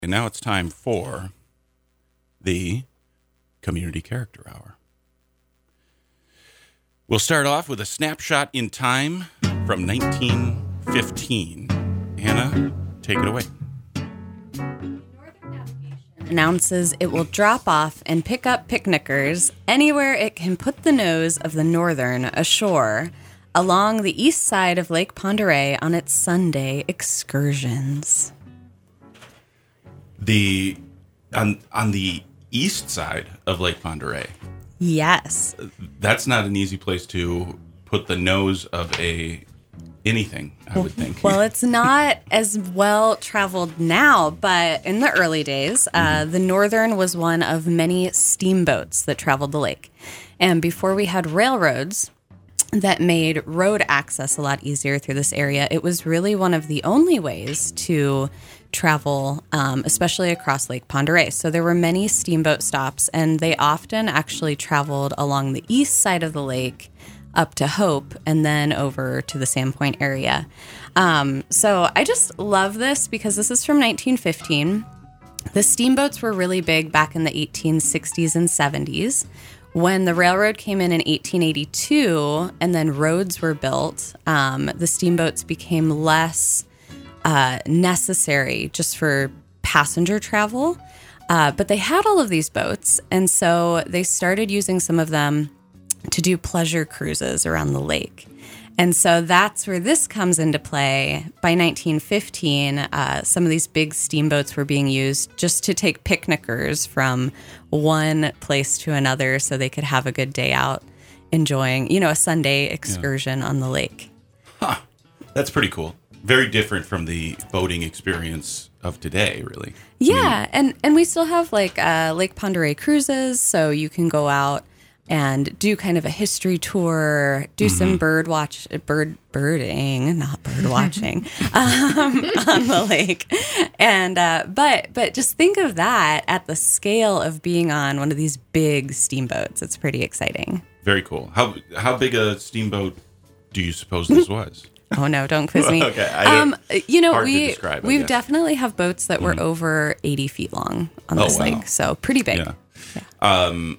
And now it's time for the Community Character Hour. We'll start off with a snapshot in time from 1915. Hannah, take it away. Announces it will drop off and pick up picnickers anywhere it can put the nose of the Northern ashore along the east side of Lake Pend Oreille on its Sunday excursions. On the east side of Lake Pend Oreille. Yes. That's not an easy place to put the nose of anything, I would think. Well, it's not as well traveled now, but in the early days, the Northern was one of many steamboats that traveled the lake. And before we had railroads that made road access a lot easier through this area, it was really one of the only ways to travel, especially across Lake Pend Oreille. So there were many steamboat stops, and they often actually traveled along the east side of the lake up to Hope and then over to the Sandpoint area. So I just love this because this is from 1915. The steamboats were really big back in the 1860s and 70s. When the railroad came in 1882 and then roads were built, the steamboats became less necessary just for passenger travel. But they had all of these boats, and so they started using some of them to do pleasure cruises around the lake. And so that's where this comes into play. By 1915, some of these big steamboats were being used just to take picnickers from one place to another so they could have a good day out enjoying, a Sunday excursion on the lake. Huh. That's pretty cool. Very different from the boating experience of today, really. Yeah, and we still have Lake Pend Oreille cruises, so you can go out and do kind of a history tour, do some birding, not bird watching, on the lake. And but just think of that at the scale of being on one of these big steamboats. It's pretty exciting. Very cool. How big a steamboat do you suppose this was? Oh no, don't quiz me. Okay, hard to describe, we definitely have boats that were over 80 feet long on this lake, so pretty big. Yeah.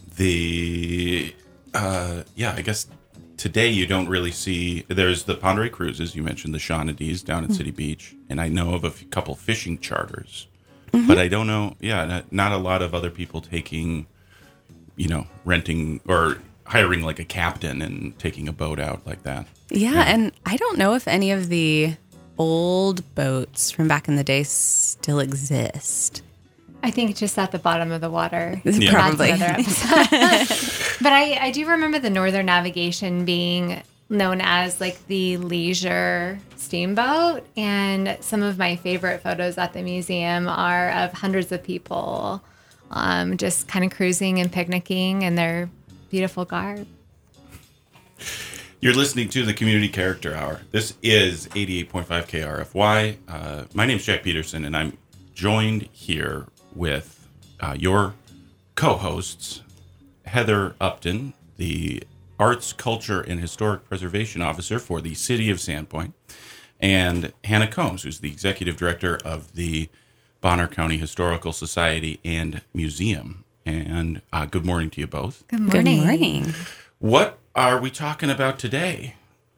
I guess today you don't really see. There's the Pend Oreille cruises you mentioned, the Shaunady's down at City Beach, and I know of a couple fishing charters, but I don't know. Yeah, not a lot of other people taking, renting or hiring like a captain and taking a boat out like that. Yeah, and I don't know if any of the old boats from back in the day still exist. I think just at the bottom of the water. Yeah. Probably. But I do remember the Northern Navigation being known as like the leisure steamboat. And some of my favorite photos at the museum are of hundreds of people just kind of cruising and picnicking in their beautiful garb. You're listening to the Community Character Hour. This is 88.5 KRFY. My name's Jack Peterson, and I'm joined here with your co-hosts, Heather Upton, the Arts, Culture, and Historic Preservation Officer for the City of Sandpoint, and Hannah Combs, who's the Executive Director of the Bonner County Historical Society and Museum. And good morning to you both. Good morning. Good morning. What are we talking about today?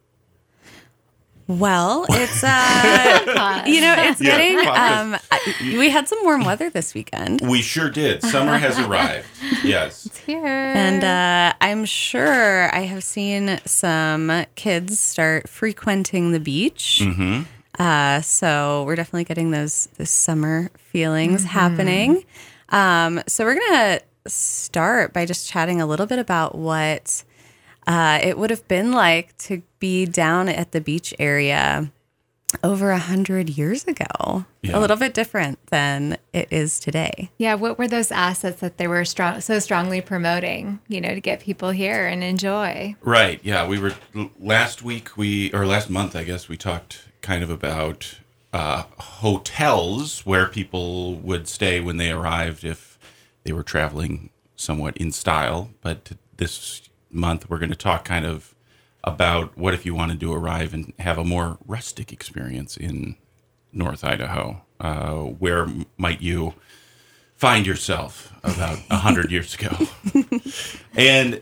Well, it's it's getting. We had some warm weather this weekend. We sure did. Summer has arrived. Yes, It's here, and I'm sure I have seen some kids start frequenting the beach. So we're definitely getting those summer feelings happening. So we're gonna start by just chatting a little bit about what it would have been like to be down at the beach area over 100 years ago. Yeah. A little bit different than it is today. Yeah, what were those assets that they were so strongly promoting, to get people here and enjoy? Right. Yeah, we were last month, I guess, we talked kind of about hotels where people would stay when they arrived if they were traveling somewhat in style. But this month, we're going to talk kind of about what if you wanted to arrive and have a more rustic experience in North Idaho? Where might you find yourself about 100 years ago? And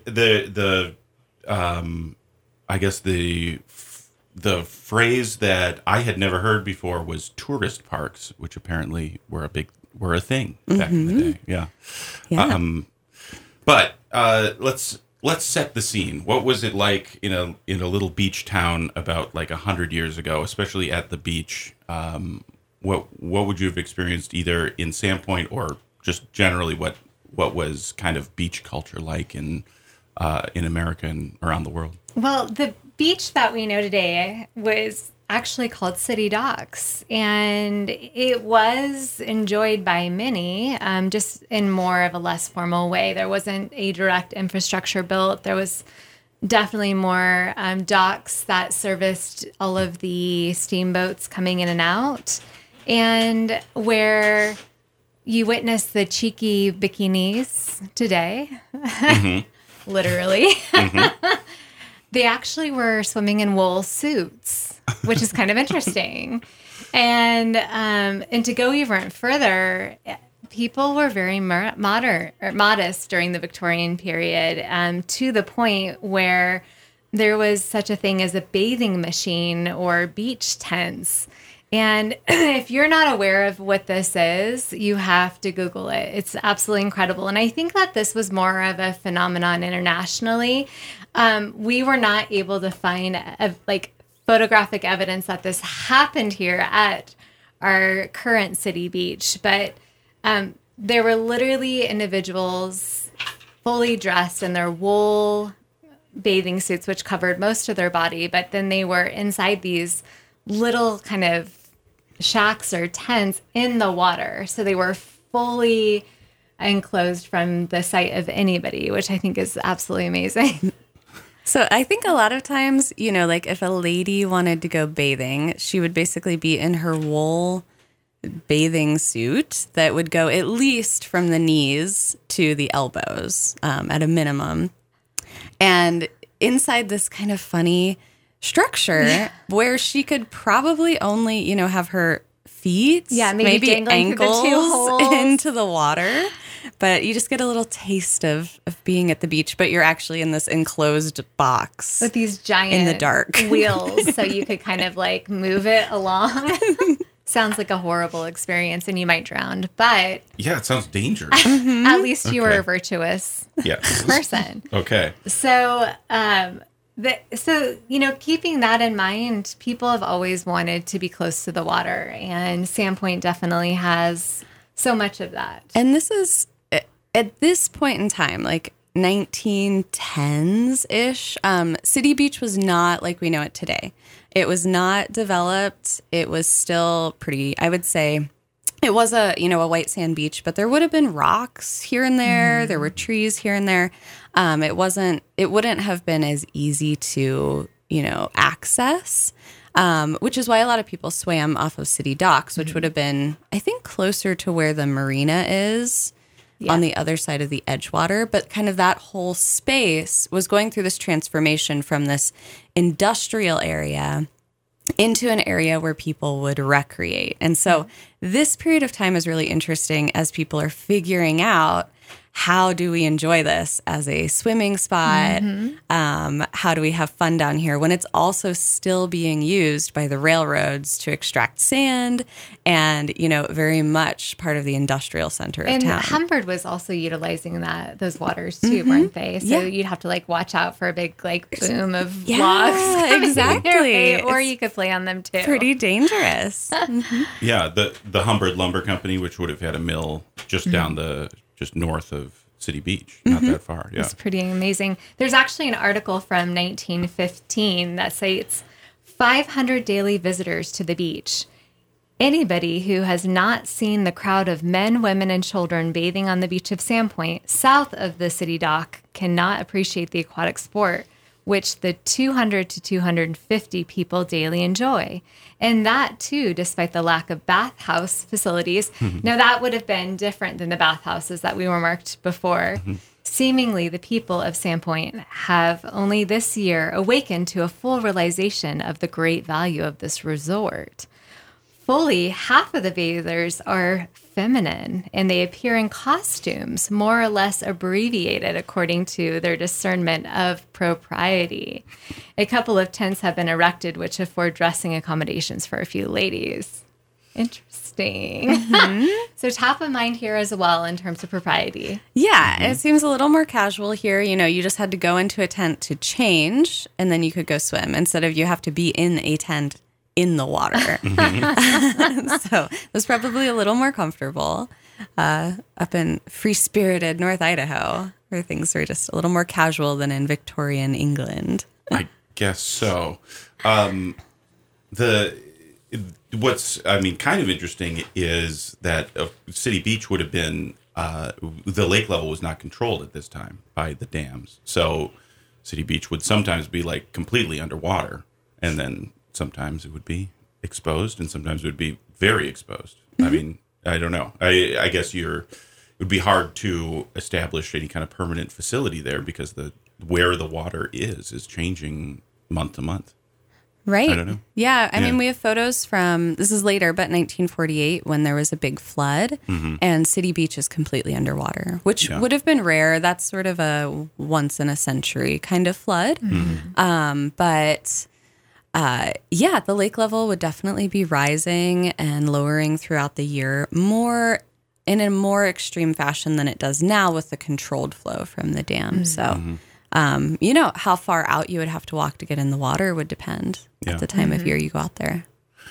I guess the phrase that I had never heard before was tourist parks, which apparently were a thing back in the day. Yeah. But let's set the scene. What was it like in a little beach town about like 100 years ago, especially at the beach? What would you have experienced either in Sandpoint or just generally what was kind of beach culture like in America and around the world? Well, the beach that we know today was actually called City Docks, and it was enjoyed by many, just in more of a less formal way. There wasn't a direct infrastructure built. There was definitely more docks that serviced all of the steamboats coming in and out, and where you witness the cheeky bikinis today, literally. They actually were swimming in wool suits, which is kind of interesting. And to go even further, people were very modest during the Victorian period, to the point where there was such a thing as a bathing machine or beach tents. And if you're not aware of what this is, you have to Google it. It's absolutely incredible. And I think that this was more of a phenomenon internationally. We were not able to find photographic evidence that this happened here at our current city beach. But there were literally individuals fully dressed in their wool bathing suits, which covered most of their body. But then they were inside these little kind of shacks or tents in the water. So they were fully enclosed from the sight of anybody, which I think is absolutely amazing. So I think a lot of times, like if a lady wanted to go bathing, she would basically be in her wool bathing suit that would go at least from the knees to the elbows, at a minimum. And inside this kind of funny structure where she could probably only, have her feet, maybe ankles into the water. But you just get a little taste of being at the beach, but you're actually in this enclosed box with these giant in the dark wheels, so you could kind of like move it along. Sounds like a horrible experience, and you might drown. But yeah, it sounds dangerous. At least you were a virtuous person. Okay. So, keeping that in mind, people have always wanted to be close to the water, and Sandpoint definitely has so much of that. And this is, at this point in time, like 1910s-ish, City Beach was not like we know it today. It was not developed. It was still pretty, I would say, it was a white sand beach, but there would have been rocks here and there. There were trees here and there. It wouldn't have been as easy to, access, which is why a lot of people swam off of City Docks, which would have been, I think, closer to where the marina is on the other side of the Edgewater. But kind of that whole space was going through this transformation from this industrial area into an area where people would recreate. And so this period of time is really interesting as people are figuring out, how do we enjoy this as a swimming spot? How do we have fun down here when it's also still being used by the railroads to extract sand and, very much part of the industrial center of town. And Humbird was also utilizing those waters too, weren't they? So you'd have to watch out for a big boom of logs. Exactly. Or you could play on them too. Pretty dangerous. Yeah, the Humbird Lumber Company, which would have had a mill just down just north of City Beach, not that far. Yeah, it's pretty amazing. There's actually an article from 1915 that cites 500 daily visitors to the beach. Anybody who has not seen the crowd of men, women, and children bathing on the beach of Sandpoint, south of the city dock, cannot appreciate the aquatic sport, which the 200 to 250 people daily enjoy. And that, too, despite the lack of bathhouse facilities. Now, that would have been different than the bathhouses that we remarked before. Seemingly, the people of Sandpoint have only this year awakened to a full realization of the great value of this resort. fully half of the bathers are feminine, and they appear in costumes more or less abbreviated according to their discernment of propriety. A couple of tents have been erected which afford dressing accommodations for a few ladies. Interesting. So top of mind here as well in terms of propriety. Yeah, it seems a little more casual here. You know, you just had to go into a tent to change, and then you could go swim instead of you have to be in a tent in the water. So it was probably a little more comfortable up in free-spirited North Idaho, where things were just a little more casual than in Victorian England. I guess so. What's kind of interesting is that City Beach would have been the lake level was not controlled at this time by the dams, so City Beach would sometimes be like completely underwater, and then sometimes it would be exposed, and sometimes it would be very exposed. I mean, I don't know. I guess it would be hard to establish any kind of permanent facility there because where the water is changing month to month. Right. I don't know. Yeah. I mean, we have photos from, this is later, but 1948 when there was a big flood and City Beach is completely underwater, which would have been rare. That's sort of a once in a century kind of flood. But the lake level would definitely be rising and lowering throughout the year in a more extreme fashion than it does now with the controlled flow from the dam. So, how far out you would have to walk to get in the water would depend at the time of year you go out there.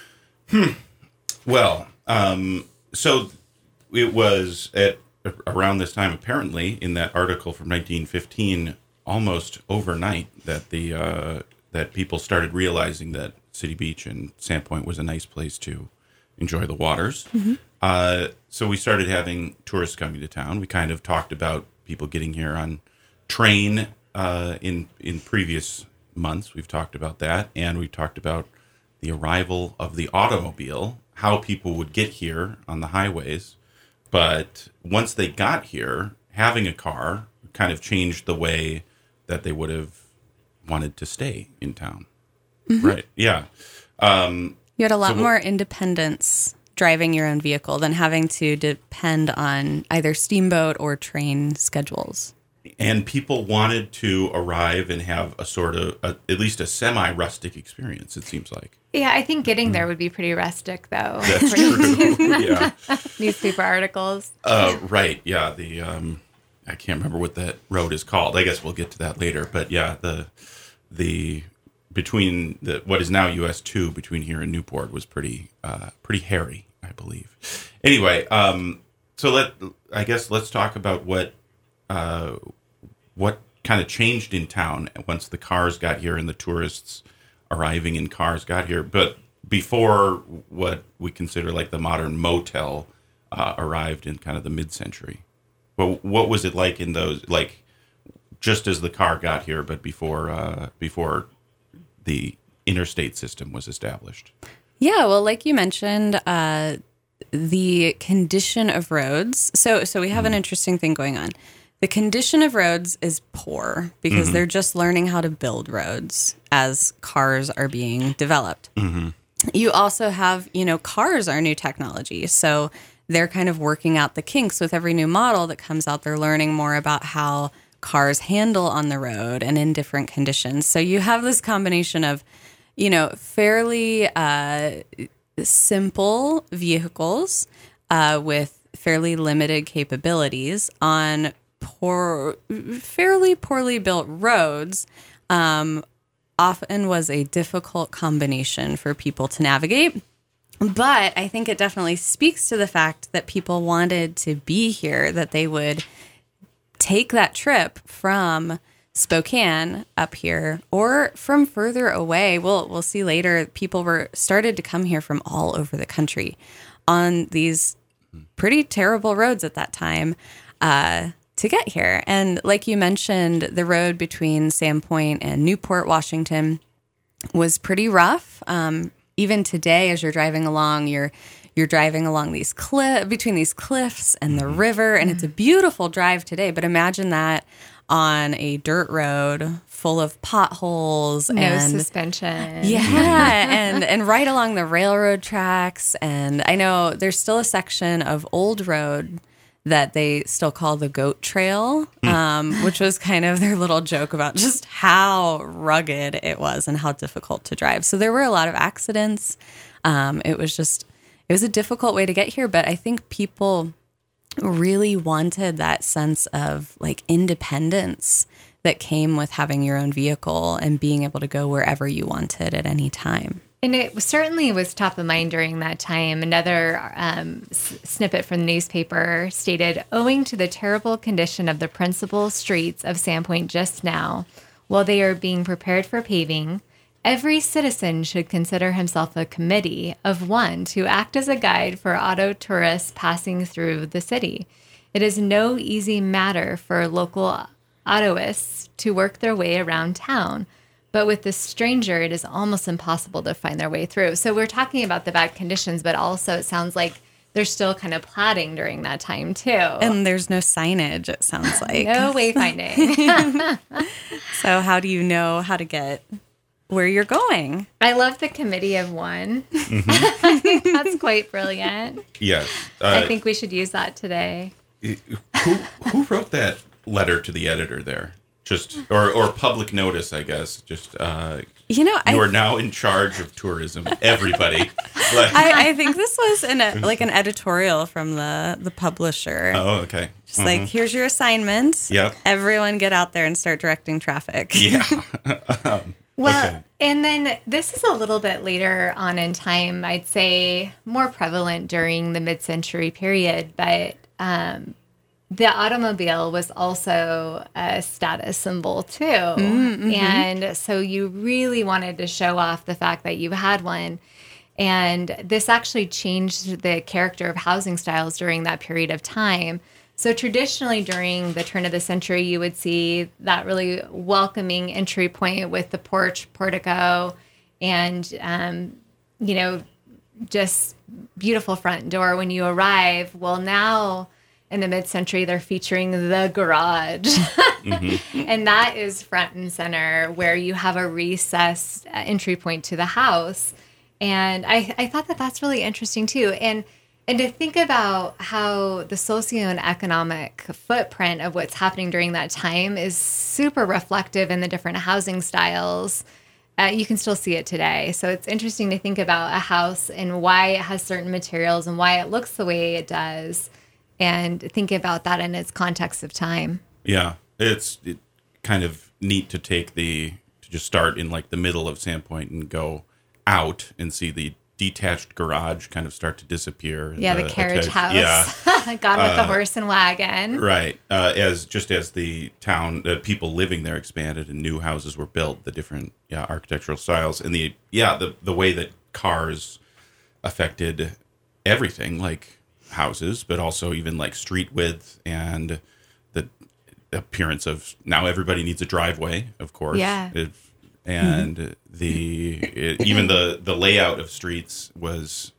Well, so it was at around this time, apparently, in that article from 1915, almost overnight, that that people started realizing that City Beach and Sandpoint was a nice place to enjoy the waters. So we started having tourists coming to town. We kind of talked about people getting here on train in previous months. We've talked about that, and we talked about the arrival of the automobile, how people would get here on the highways. But once they got here, having a car kind of changed the way that they would have wanted to stay in town. Right. Yeah. You had a lot more independence driving your own vehicle than having to depend on either steamboat or train schedules. And people wanted to arrive and have a sort of, at least a semi-rustic experience, it seems like. Yeah, I think getting there would be pretty rustic, though. That's true. Yeah. Newspaper articles. Right. Yeah. I can't remember what that road is called. I guess we'll get to that later. But yeah, between what is now US 2 between here and Newport was pretty hairy, I believe. Anyway, so let's talk about what kind of changed in town once the cars got here and the tourists arriving in cars got here. But before what we consider like the modern motel arrived in kind of the mid-century. But what was it like in those, like just as the car got here, but before the interstate system was established? Yeah, well, like you mentioned, the condition of roads. So we have an interesting thing going on. The condition of roads is poor because they're just learning how to build roads as cars are being developed. You also have, cars are new technology. So they're kind of working out the kinks with every new model that comes out. They're learning more about how cars handle on the road and in different conditions. So you have this combination of, fairly simple vehicles with fairly limited capabilities on fairly poorly built roads. Often was a difficult combination for people to navigate. But I think it definitely speaks to the fact that people wanted to be here, that they would take that trip from Spokane up here or from further away. We'll see later, people started to come here from all over the country on these pretty terrible roads at that time to get here. And like you mentioned, the road between Sandpoint and Newport, Washington was pretty rough. Even today, as you're driving along, you're driving along these between these cliffs and the river, and it's a beautiful drive today. But imagine that on a dirt road full of potholes No and suspension. yeah, and right along the railroad tracks. And I know there's still a section of old road that they still call the Goat Trail, which was kind of their little joke about just how rugged it was and how difficult to drive. So there were a lot of accidents. It was a difficult way to get here, but I think people really wanted that sense of like independence that came with having your own vehicle and being able to go wherever you wanted at any time. And it certainly was top of mind during that time. Another snippet from the newspaper stated, owing to the terrible condition of the principal streets of Sandpoint just now, while they are being prepared for paving, every citizen should consider himself a committee of one to act as a guide for auto tourists passing through the city. It is no easy matter for local autoists to work their way around town, but with the stranger, it is almost impossible to find their way through. So we're talking about the bad conditions, but also it sounds like they're still kind of plotting during that time too. And there's no signage, it sounds like. No wayfinding. So how do you know how to get where you're going? I love the committee of one. I think that's quite brilliant. Yes. I think we should use that today. Who wrote that letter to the editor there? Just or public notice, I guess. Just you are now in charge of tourism. Everybody. I think this was an editorial from the publisher. Oh, okay. Just like, here's your assignment. Yep. Everyone get out there and start directing traffic. Yeah. Well, okay. And then this is a little bit later on in time, I'd say more prevalent during the mid-century period, but the automobile was also a status symbol too. Mm-hmm. And so you really wanted to show off the fact that you had one. And this actually changed the character of housing styles during that period of time. So traditionally during the turn of the century, you would see that really welcoming entry point with the portico, and, just beautiful front door when you arrive. Well, now in the mid-century, they're featuring the garage. Mm-hmm. And that is front and center, where you have a recessed entry point to the house. And I thought that that's really interesting too. And to think about how the socioeconomic footprint of what's happening during that time is super reflective in the different housing styles. You can still see it today. So it's interesting to think about a house and why it has certain materials and why it looks the way it does, and think about that in its context of time. Yeah, it's kind of neat to just start in like the middle of Sandpoint and go out and see the detached garage kind of start to disappear. Yeah, the carriage house. Yeah. Gone with the horse and wagon. Right. As the town, people living there expanded and new houses were built, the different architectural styles, and the way that cars affected everything, like houses, but also even like street width and the appearance of, now everybody needs a driveway, of course. Yeah. And even the layout of streets was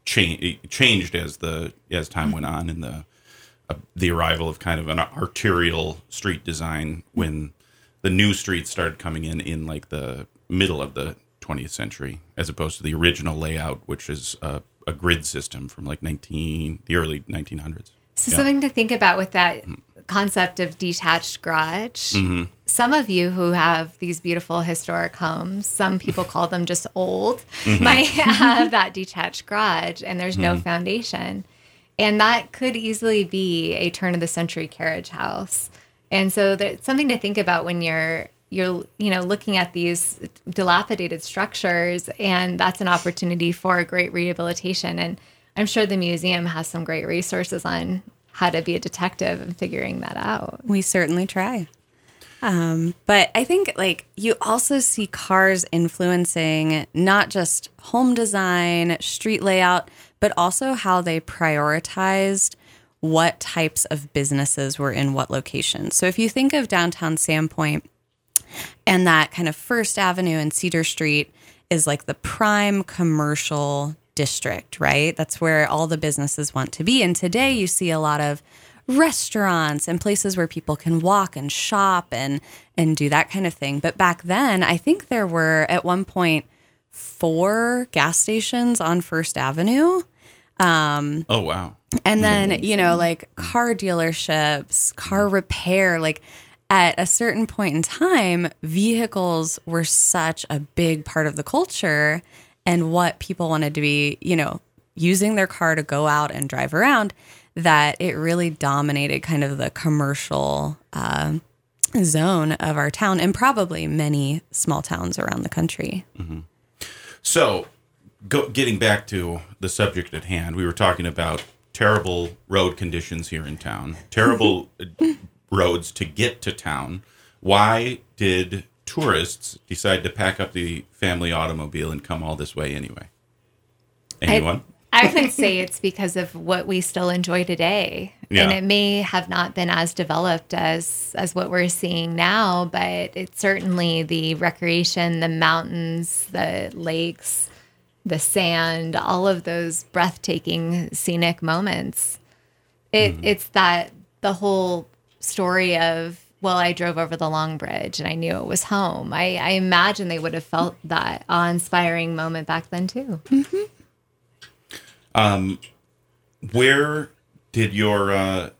changed as time went on, and the arrival of kind of an arterial street design when the new streets started coming in like the middle of the 20th century, as opposed to the original layout, which is a grid system from like the early 1900s. So something to think about with that concept of detached garage. Mm-hmm. Some of you who have these beautiful historic homes, some people call them just old, mm-hmm. might have that detached garage and there's no foundation. And that could easily be a turn of the century carriage house. And so there's something to think about when you're looking at these dilapidated structures, and that's an opportunity for a great rehabilitation. And I'm sure the museum has some great resources on how to be a detective and figuring that out. We certainly try. But I think you also see cars influencing not just home design, street layout, but also how they prioritized what types of businesses were in what locations. So if you think of downtown Sandpoint, and that kind of First Avenue and Cedar Street is like the prime commercial district, right? That's where all the businesses want to be. And today you see a lot of restaurants and places where people can walk and shop and do that kind of thing. But back then, I think there were at one point 4 gas stations on First Avenue. Oh, wow. And then, like car dealerships, car repair, like at a certain point in time, vehicles were such a big part of the culture and what people wanted to be, using their car to go out and drive around, that it really dominated kind of the commercial zone of our town and probably many small towns around the country. Mm-hmm. So getting back to the subject at hand, we were talking about terrible road conditions here in town, terrible roads to get to town. Why did tourists decide to pack up the family automobile and come all this way anyway? Anyone? I would say it's because of what we still enjoy today. Yeah. And it may have not been as developed as what we're seeing now, but it's certainly the recreation, the mountains, the lakes, the sand, all of those breathtaking scenic moments. It's that the whole story of, well, I drove over the Long Bridge and I knew it was home. I imagine they would have felt that awe-inspiring moment back then too. Mm-hmm. Where did your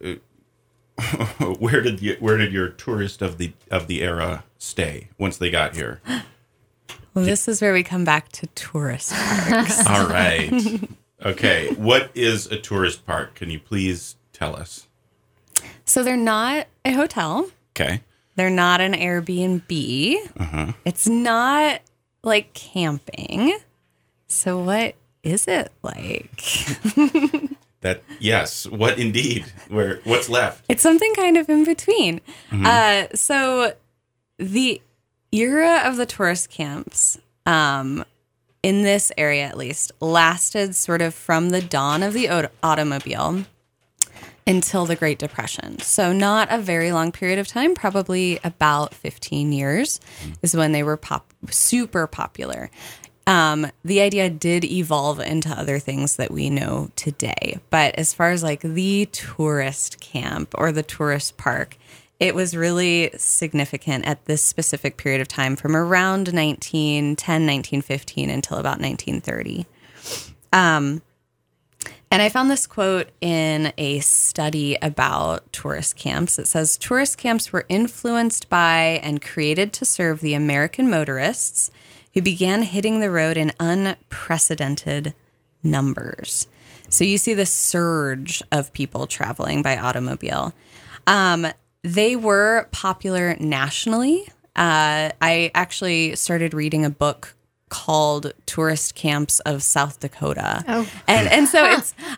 where did your tourist of the era stay once they got here? Well, this is where we come back to tourist parks. All right. Okay. What is a tourist park? Can you please tell us? So they're not a hotel. Okay. They're not an Airbnb. Uh-huh. It's not like camping. So what is it like? Yes. What indeed? What's left? It's something kind of in between. Mm-hmm. So the era of the tourist camps, in this area at least, lasted sort of from the dawn of the automobile until the Great Depression. So not a very long period of time, probably about 15 years is when they were super popular. The idea did evolve into other things that we know today. But as far as like the tourist camp or the tourist park, it was really significant at this specific period of time from around 1910, 1915 until about 1930. And I found this quote in a study about tourist camps. It says, tourist camps were influenced by and created to serve the American motorists who began hitting the road in unprecedented numbers. So you see the surge of people traveling by automobile. They were popular nationally. I actually started reading a book called Tourist Camps of South Dakota. Oh. And so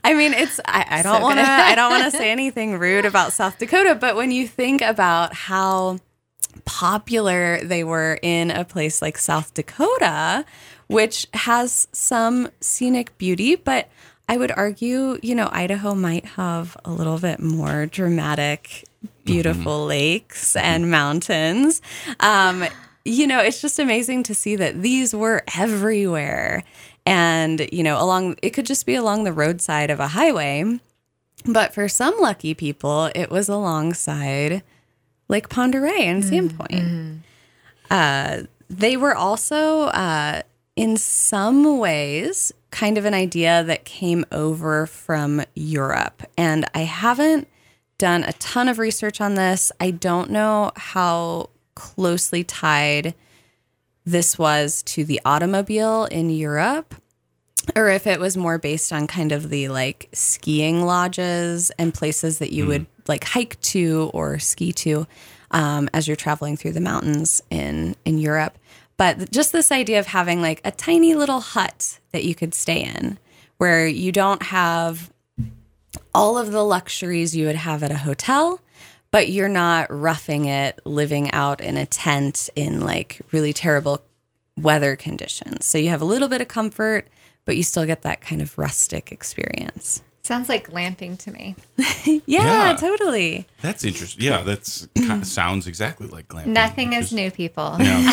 I don't want to say anything rude about South Dakota, but when you think about how popular they were in a place like South Dakota, which has some scenic beauty, but I would argue, Idaho might have a little bit more dramatic, beautiful lakes and mountains. It's just amazing to see that these were everywhere. And, it could just be along the roadside of a highway. But for some lucky people, it was alongside Lake Pend Oreille and Sandpoint. They were also, in some ways, kind of an idea that came over from Europe. And I haven't done a ton of research on this. I don't know how closely tied this was to the automobile in Europe, or if it was more based on kind of the like skiing lodges and places that you would like hike to or ski to as you're traveling through the mountains in Europe. But just this idea of having like a tiny little hut that you could stay in where you don't have all of the luxuries you would have at a hotel, but you're not roughing it, living out in a tent in like really terrible weather conditions. So you have a little bit of comfort, but you still get that kind of rustic experience. Sounds like glamping to me. Yeah, totally. That's interesting. Yeah, that's kind of sounds exactly like glamping. Nothing is new, people.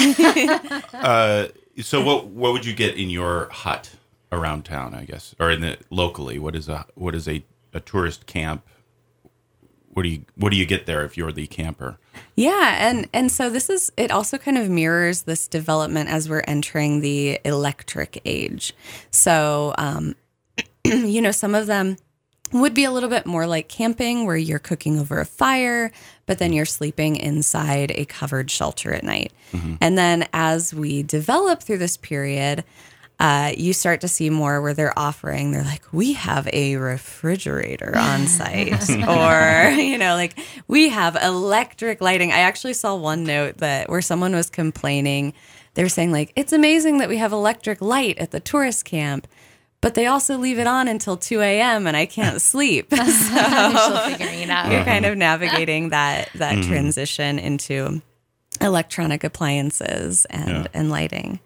Yeah. So what would you get in your hut around town, I guess, or locally? What is a tourist camp? what do you get there if you're the camper? Yeah, and so it also kind of mirrors this development as we're entering the electric age. So, some of them would be a little bit more like camping, where you're cooking over a fire, but then you're sleeping inside a covered shelter at night. Mm-hmm. And then as we develop through this period, you start to see more where they're like, we have a refrigerator on site, or, like we have electric lighting. I actually saw one note where someone was complaining. They're saying like, it's amazing that we have electric light at the tourist camp, but they also leave it on until 2 a.m. and I can't sleep. So figuring it out. You're kind of navigating that transition into electronic appliances and lighting.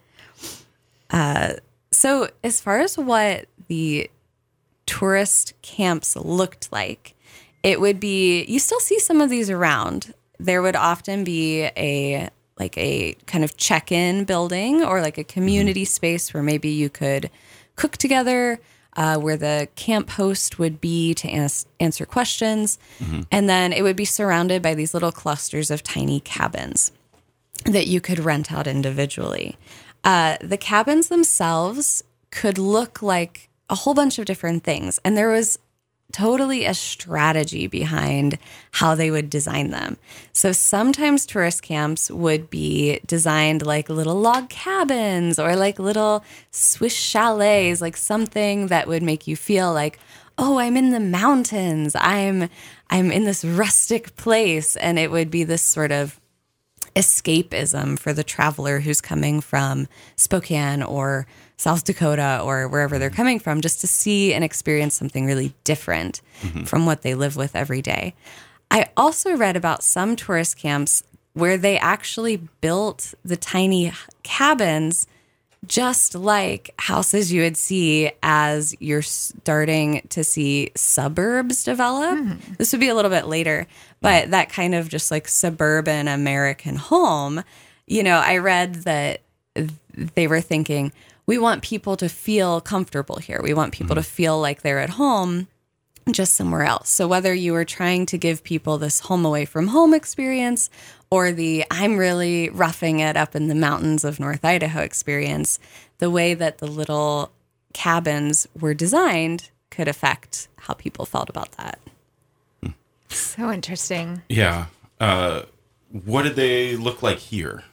So as far as what the tourist camps looked like, it would be, you still see some of these around. There would often be a kind of check-in building or like a community space where maybe you could cook together, where the camp host would be to answer questions. Mm-hmm. And then it would be surrounded by these little clusters of tiny cabins that you could rent out individually. The cabins themselves could look like a whole bunch of different things. And there was totally a strategy behind how they would design them. So sometimes tourist camps would be designed like little log cabins or like little Swiss chalets, like something that would make you feel like, oh, I'm in the mountains. I'm in this rustic place. And it would be this sort of escapism for the traveler who's coming from Spokane or South Dakota or wherever they're coming from, just to see and experience something really different from what they live with every day. I also read about some tourist camps where they actually built the tiny cabins just like houses you would see as you're starting to see suburbs develop. Mm. This would be a little bit later, but that kind of just like suburban American home, I read that they were thinking, we want people to feel comfortable here. We want people to feel like they're at home just somewhere else. So whether you were trying to give people this home away from home experience or I'm really roughing it up in the mountains of North Idaho experience, the way that the little cabins were designed could affect how people felt about that. So interesting. Yeah. What did they look like here?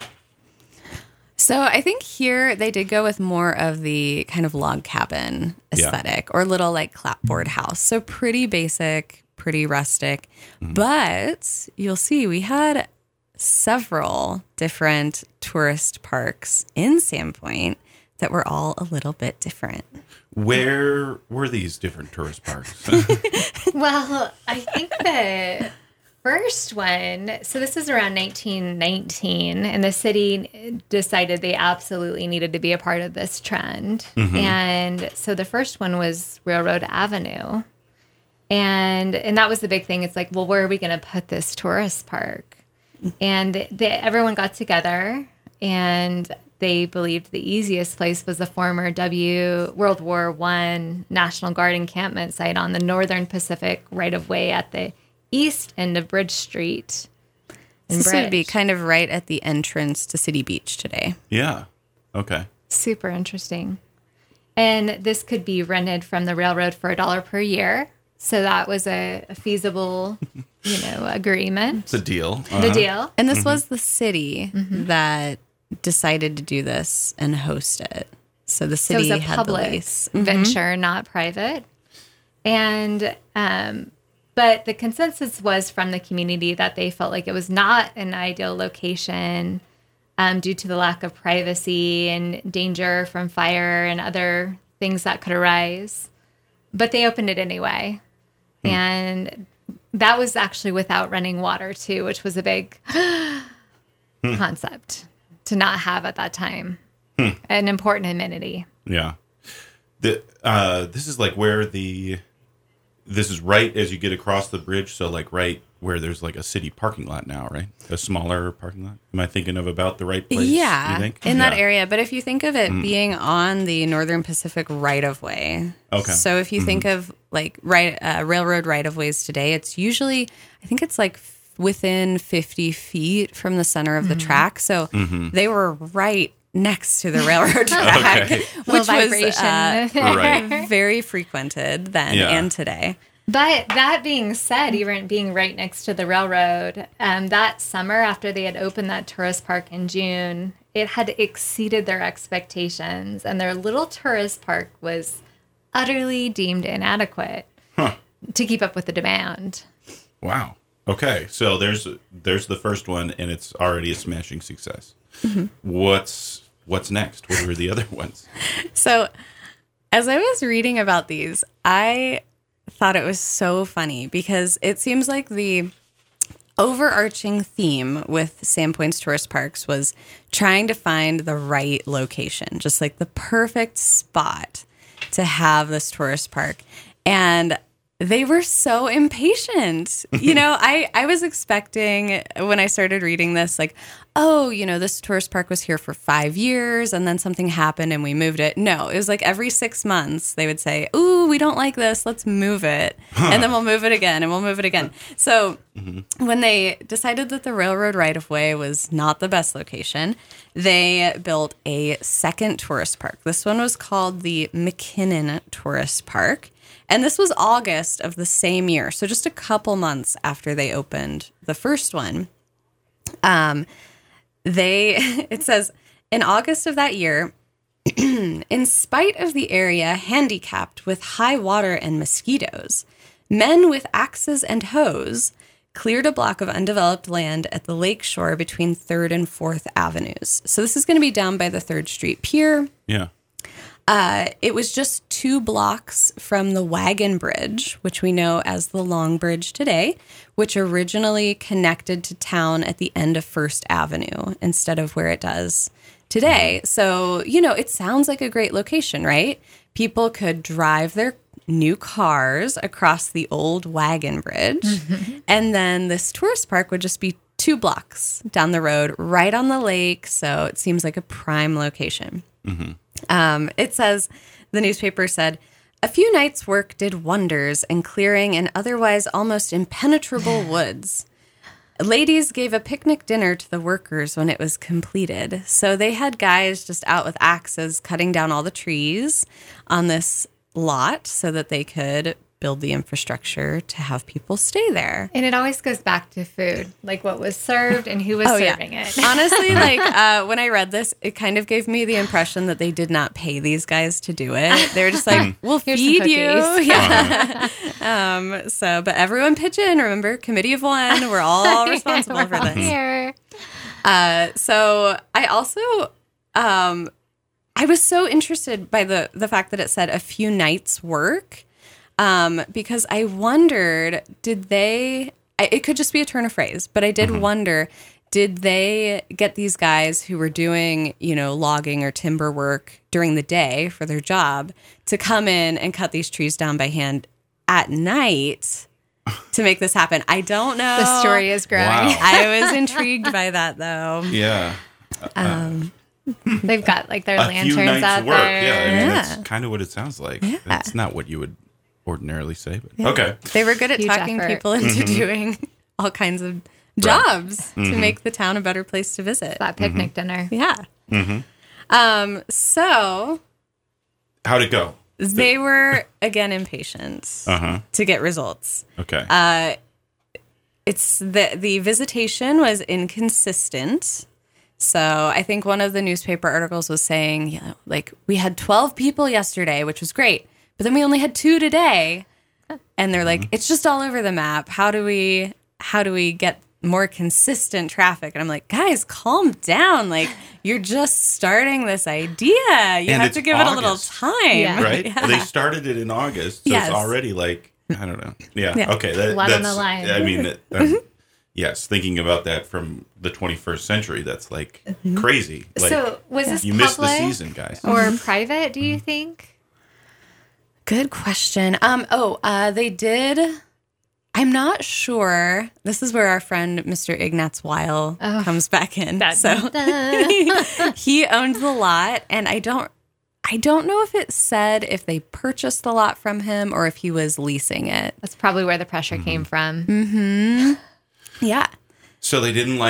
So I think here they did go with more of the kind of log cabin aesthetic or little like clapboard house. So pretty basic, pretty rustic. Mm-hmm. But you'll see we had several different tourist parks in Sandpoint that were all a little bit different. Where were these different tourist parks? Well, I think the first one, so this is around 1919, and the city decided they absolutely needed to be a part of this trend. Mm-hmm. And so the first one was Railroad Avenue. And that was the big thing. It's like, well, where are we going to put this tourist park? And everyone got together, and they believed the easiest place was the former World War I National Guard encampment site on the Northern Pacific right-of-way at the east end of Bridge Street. This would be kind of right at the entrance to City Beach today. Yeah. Okay. Super interesting. And this could be rented from the railroad for $1 per year. So that was a feasible, agreement. It's a deal. Uh-huh. The deal. And this was the city that decided to do this and host it. So the city it was a had public the lease. venture, not private. And but the consensus was from the community that they felt like it was not an ideal location due to the lack of privacy and danger from fire and other things that could arise. But they opened it anyway. And that was actually without running water, too, which was a big concept to not have at that time. An important amenity. Yeah. This is like where this is right as you get across the bridge. So like right where there's like a city parking lot now, right? A smaller parking lot. Am I thinking of about the right place? Yeah, you think? in that area. But if you think of it being on the Northern Pacific right of way, Okay. So if you think of like railroad right of ways today, it's usually, I think it's like within 50 feet from the center of the track. So they were right next to the railroad track, Okay. which vibration. was Right. very frequented then Yeah. and today. But that being said, even being right next to the railroad, that summer after they had opened that tourist park in June, it had exceeded their expectations, and their little tourist park was utterly deemed inadequate to keep up with the demand. Wow. Okay. So there's the first one, and it's already a smashing success. What's next? What were the other ones? So as I was reading about these, I thought it was so funny because it seems like the overarching theme with Sandpoint's tourist parks was trying to find the right location, just like the perfect spot to have this tourist park. And they were so impatient. You know, I was expecting when I started reading this, like, oh, you know, this tourist park was here for 5 years and then something happened and we moved it. No, it was like every 6 months they would say, ooh, we don't like this. Let's move it. And then we'll move it again and we'll move it again. So when they decided that the railroad right-of-way was not the best location, they built a second tourist park. This one was called the McKinnon Tourist Park. And this was August of the same year. So just a couple months after they opened the first one. It says, in August of that year, in spite of the area handicapped with high water and mosquitoes, men with axes and hoes cleared a block of undeveloped land at the lake shore between 3rd and 4th Avenues. So this is going to be down by the 3rd Street Pier. Yeah. It was just 2 blocks from the Wagon Bridge, which we know as the Long Bridge today, which originally connected to town at the end of 1st Avenue instead of where it does today. So, you know, it sounds like a great location, right? People could drive their new cars across the old Wagon Bridge, and then this tourist park would just be 2 blocks down the road, right on the lake. So it seems like a prime location. It says, the newspaper said, a few nights' work did wonders in clearing an otherwise almost impenetrable woods. Ladies gave a picnic dinner to the workers when it was completed. So they had guys just out with axes cutting down all the trees on this lot so that they could build the infrastructure to have people stay there. And it always goes back to food, like what was served and who was serving it. Honestly, like when I read this, it kind of gave me the impression that they did not pay these guys to do it. They were just like, we'll Here's feed some you. cookies. Yeah. But everyone pitch in. Remember, committee of one. We're all responsible for this. Here. So I also, I was so interested by the fact that it said a few nights' work. Because I wondered, it could just be a turn of phrase, but I did wonder, did they get these guys who were doing, you know, logging or timber work during the day for their job to come in and cut these trees down by hand at night to make this happen? I don't know. The story is growing. Wow. I was intrigued by that, though. Yeah. They've got like their A few lanterns nights' out work. there. Yeah. I mean, Yeah. that's kind of what it sounds like. Yeah. That's not what you would ordinarily say, but okay. They were good at Huge talking effort. people into doing all kinds of jobs to make the town a better place to visit. That picnic dinner. Yeah. So How'd it go? they were again impatient to get results. Okay. It's the visitation was inconsistent. So I think one of the newspaper articles was saying, you know, like we had 12 people yesterday, which was great, but then we only had 2 today. And they're like, it's just all over the map. How do we get more consistent traffic? And I'm like, guys, calm down. Like, you're just starting this idea. You And have it's to give it a little August. time. Yeah. Right? Yeah. They started it in August, so Yes. it's already like, I don't know. Yeah. Yeah. Okay. Blood on that's, the line. I mean, yes, thinking about that from the 21st century, that's like crazy. Like, So was this you missed the public season, guys. or private, do you think? Good question. They did. I'm not sure. This is where our friend Mr. Ignatz Weil comes back in. He owned the lot, and I don't know if it said if they purchased the lot from him or if he was leasing it. That's probably where the pressure came from. Yeah. So they didn't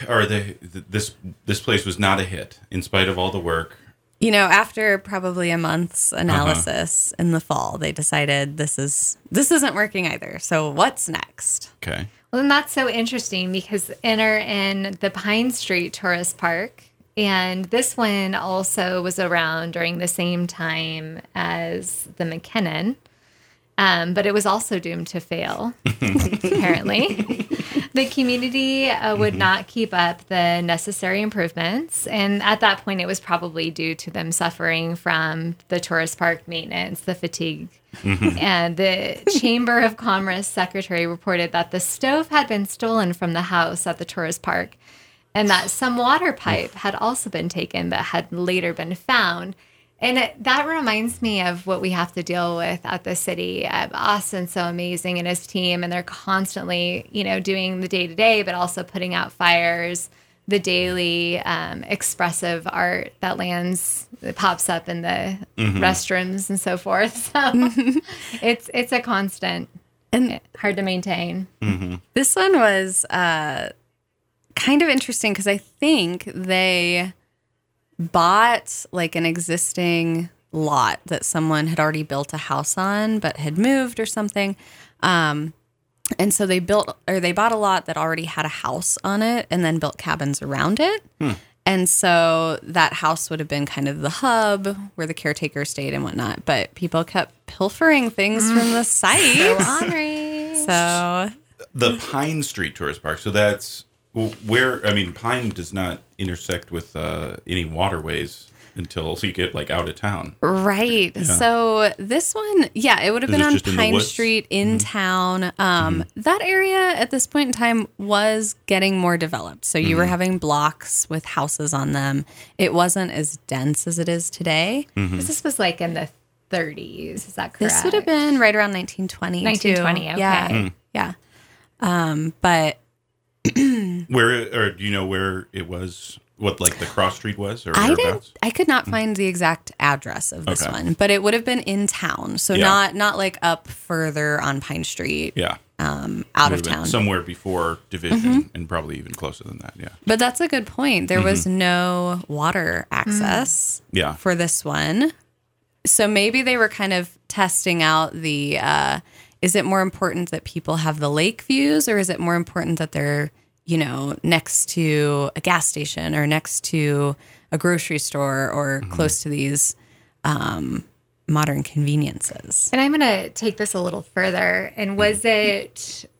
this place was not a hit in spite of all the work. After probably a month's analysis in the fall, they decided this isn't working either. So what's next? Okay. Well, and that's so interesting because enter in the Pine Street Tourist Park. And this one also was around during the same time as the McKinnon. But it was also doomed to fail, apparently. The community would not keep up the necessary improvements. And at that point, it was probably due to them suffering from the tourist park maintenance, the fatigue. And the Chamber of Commerce secretary reported that the stove had been stolen from the house at the tourist park and that some water pipe had also been taken but had later been found. And that reminds me of what we have to deal with at the city. Austin's so amazing and his team, and they're constantly, doing the day-to-day, but also putting out fires, the daily expressive art that pops up in the restrooms and so forth. So it's a constant and hard to maintain. This one was kind of interesting because I think they bought like an existing lot that someone had already built a house on but had moved or something. And so they bought a lot that already had a house on it and then built cabins around it. And so that house would have been kind of the hub where the caretaker stayed and whatnot. But people kept pilfering things from the site. So ornery. So the Pine Street Tourist Park. So that's where, Pine does not intersect with any waterways until you get out of town. Right. Yeah. So this one, it would have been on Pine Street in town. That area at this point in time was getting more developed. So you were having blocks with houses on them. It wasn't as dense as it is today. This was in the 30s. Is that correct? This would have been right around 1920. 1920, too. okay. Yeah. But where, do you know where it was? What, the cross street was? Or I could not find the exact address of this one, but it would have been in town. So not up further on Pine Street. Yeah. Out of town. Somewhere before Division and probably even closer than that. Yeah. But that's a good point. There was no water access for this one. So maybe they were kind of testing out the, is it more important that people have the lake views or is it more important that they're, next to a gas station or next to a grocery store or close to these modern conveniences? And I'm going to take this a little further. And was the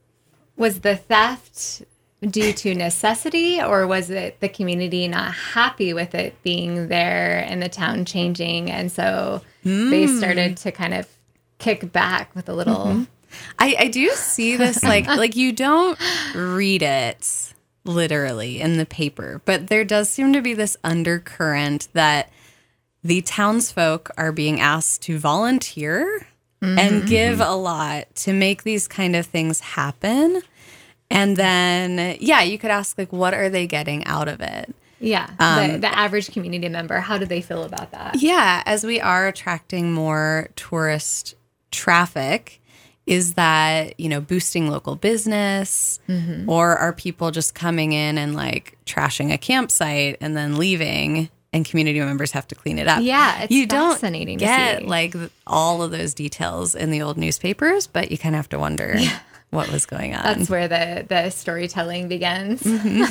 theft due to necessity or was it the community not happy with it being there and the town changing? And so they started to kind of kick back with a little... I do see this like you don't read it literally in the paper, but there does seem to be this undercurrent that the townsfolk are being asked to volunteer and give a lot to make these kind of things happen. And then, you could ask what are they getting out of it? Yeah, the average community member, how do they feel about that? Yeah, as we are attracting more tourist traffic, is that, boosting local business or are people just coming in and trashing a campsite and then leaving and community members have to clean it up? Yeah, it's You fascinating don't to get all of those details in the old newspapers, but you kind of have to wonder what was going on. That's where the storytelling begins.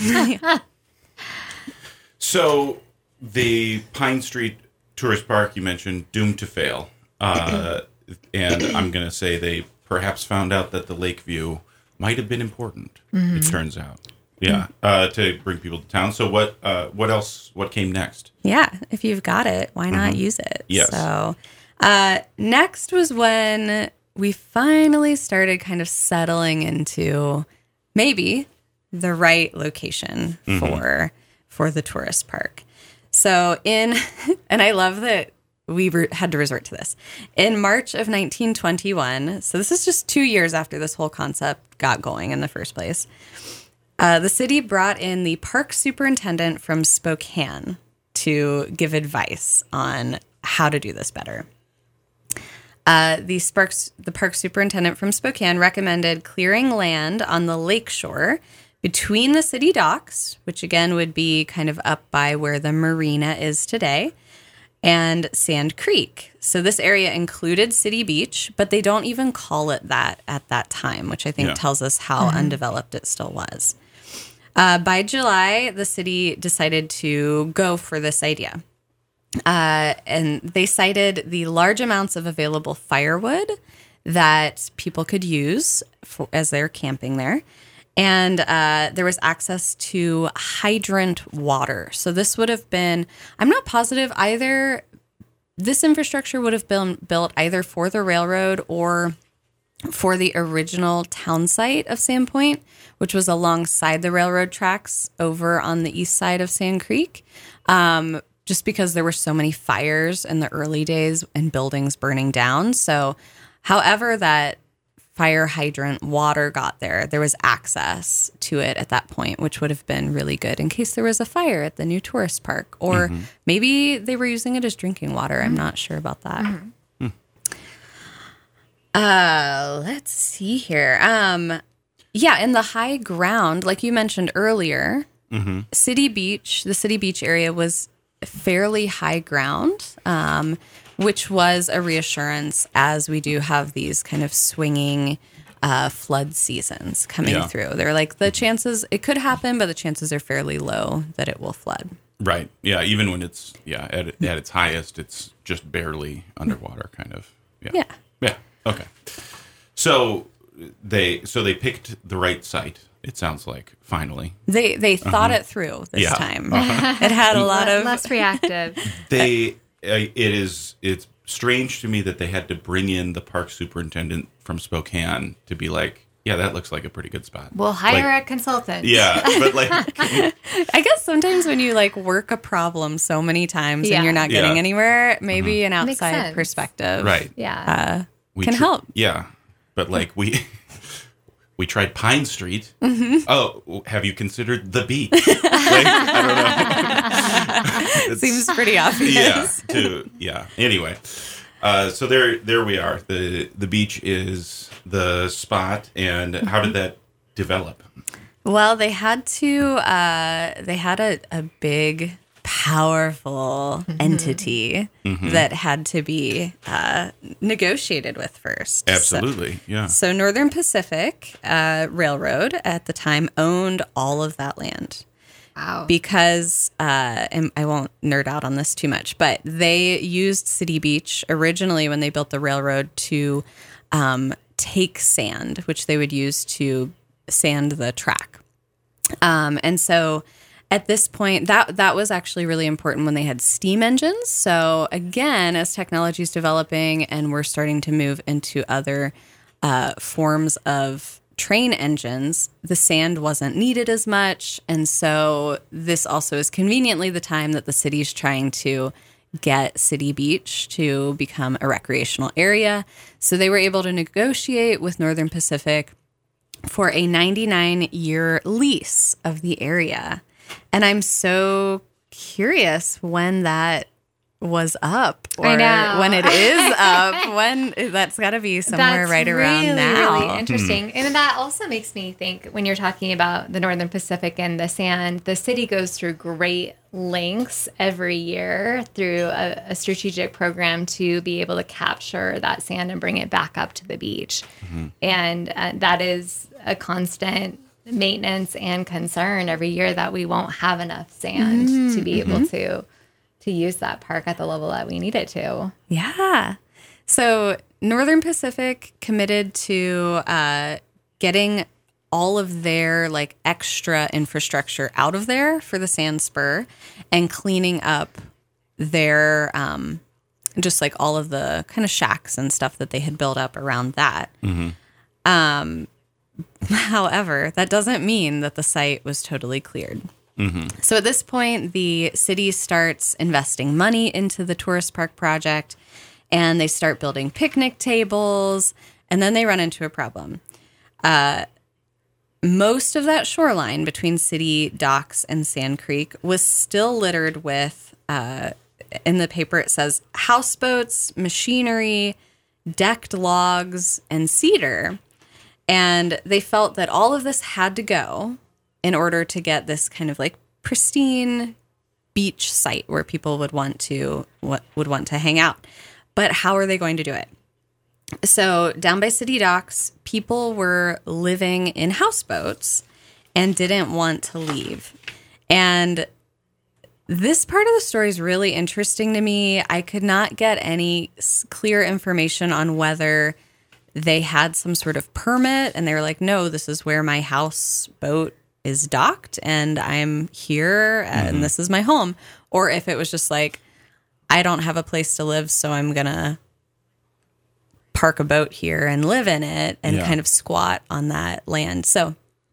So the Pine Street Tourist Park you mentioned, doomed to fail. And I'm going to say they perhaps found out that the lake view might have been important, it turns out. Yeah, to bring people to town. So what else, what came next? Yeah, if you've got it, why not use it? Yes. So next was when we finally started kind of settling into maybe the right location for the tourist park. So and I love that had to resort to this. In March of 1921, so this is just 2 years after this whole concept got going in the first place, the city brought in the park superintendent from Spokane to give advice on how to do this better. The park superintendent from Spokane recommended clearing land on the lakeshore between the city docks, which again would be kind of up by where the marina is today, and Sand Creek. So this area included City Beach, but they don't even call it that at that time, which I think tells us how undeveloped it still was. By July, the city decided to go for this idea. And they cited the large amounts of available firewood that people could use as they're camping there. And there was access to hydrant water. So this would have been, I'm not positive either, this infrastructure would have been built either for the railroad or for the original town site of Sandpoint, which was alongside the railroad tracks over on the east side of Sand Creek. Just because there were so many fires in the early days and buildings burning down. So however that fire hydrant water got there, there was access to it at that point, which would have been really good in case there was a fire at the new tourist park. Or maybe they were using it as drinking water. I'm not sure about that. Let's see here. Yeah, in the high ground, like you mentioned earlier, the City Beach area was fairly high ground, which was a reassurance as we do have these kind of swinging flood seasons coming through. They're like, the chances, it could happen, but the chances are fairly low that it will flood. Right. Yeah. Even when it's, at its highest, it's just barely underwater kind of. Yeah. Yeah. Okay. So they picked the right site. It sounds like finally they thought it through this time. It had a lot of less reactive. It's strange to me that they had to bring in the park superintendent from Spokane to be like, yeah, that looks like a pretty good spot. We'll hire a consultant. Yeah, but like, I guess sometimes when you like work a problem so many times and you're not getting anywhere, maybe an outside perspective, right? Yeah, can help. Yeah, but like we tried Pine Street. Oh, have you considered the beach? Like, I don't know. Seems pretty obvious. Anyway, so there we are. The beach is the spot. And how did that develop? Well, they had a big, powerful entity that had to be negotiated with first. Absolutely, So Northern Pacific Railroad at the time owned all of that land. Wow. Because, and I won't nerd out on this too much, but they used City Beach originally when they built the railroad to take sand, which they would use to sand the track. And so at this point, that was actually really important when they had steam engines. So again, as technology is developing and we're starting to move into other forms of train engines, the sand wasn't needed as much. And so this also is conveniently the time that the city's trying to get City Beach to become a recreational area. So they were able to negotiate with Northern Pacific for a 99-year lease of the area. And I'm so curious when that was up, or when it is up. When that's got to be somewhere around now. Really interesting, and that also makes me think when you're talking about the Northern Pacific and the sand. The city goes through great lengths every year through a strategic program to be able to capture that sand and bring it back up to the beach, and that is a constant maintenance and concern every year that we won't have enough sand to be able to use that park at the level that we need it to. Yeah. So Northern Pacific committed to getting all of their like extra infrastructure out of there for the sand spur and cleaning up their just like all of the kind of shacks and stuff that they had built up around that. However, that doesn't mean that the site was totally cleared. So at this point, the city starts investing money into the tourist park project, and they start building picnic tables, and then they run into a problem. Most of that shoreline between city docks and Sand Creek was still littered with, in the paper it says, houseboats, machinery, decked logs, and cedar. And they felt that all of this had to go in order to get this kind of like pristine beach site where people would want to hang out. But how are they going to do it? So down by city docks, people were living in houseboats and didn't want to leave. And this part of the story is really interesting to me. I could not get any clear information on whether they had some sort of permit and they were like, no, this is where my houseboat is docked and I'm here and this is my home. Or if it was just like, I don't have a place to live, so I'm going to park a boat here and live in it and kind of squat on that land. So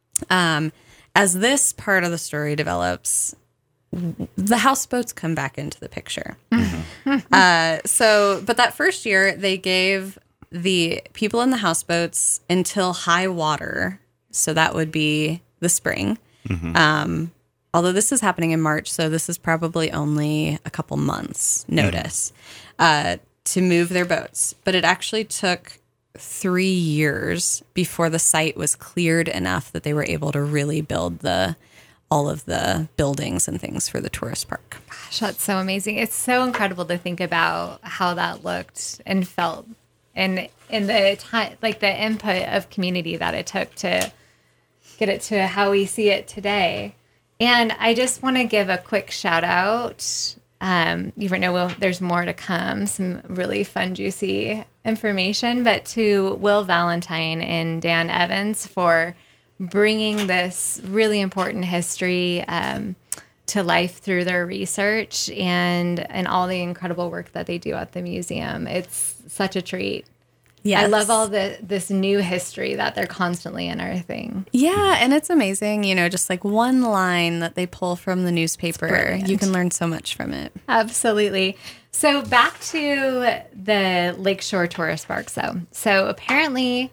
as this part of the story develops, the houseboats come back into the picture. But that first year, they gave the people in the houseboats until high water. So that would be the spring. Although this is happening in March, so this is probably only a couple months notice to move their boats. But it actually took 3 years before the site was cleared enough that they were able to really build all of the buildings and things for the tourist park. Gosh, that's so amazing. It's so incredible to think about how that looked and felt, and in the time, like the input of community that it took to get it to how we see it today. And I just want to give a quick shout out. You know, there's more to come, some really fun, juicy information, but to Will Valentine and Dan Evans for bringing this really important history to life through their research and all the incredible work that they do at the museum. It's such a treat. Yes. I love all this new history that they're constantly unearthing. Yeah, and it's amazing, you know, just like one line that they pull from the newspaper, you can learn so much from it. Absolutely. So back to the Lakeshore Tourist Parks, though. So apparently